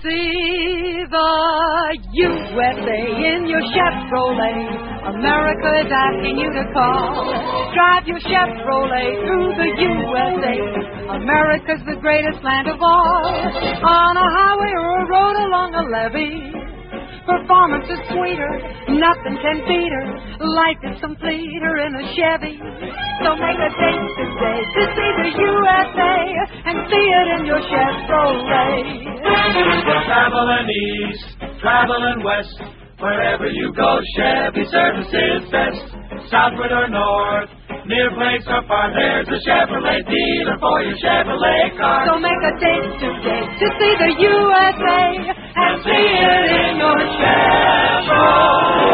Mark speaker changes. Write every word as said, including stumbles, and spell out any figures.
Speaker 1: See the U S A in your Chevrolet. America is asking you to call. Drive your Chevrolet through the U S A. America's the greatest land of all. On a highway or a road along a levee, performance is sweeter, nothing can beat her. Life is completer in a Chevy. So make a date today to see the U S A and see it in your Chevrolet.
Speaker 2: Traveling east, traveling west, wherever you go, Chevy service is best. Southward or north, near place or far, there's a Chevrolet dealer for your Chevrolet car.
Speaker 1: So make a date today to see the U S A and see it in your Chevrolet.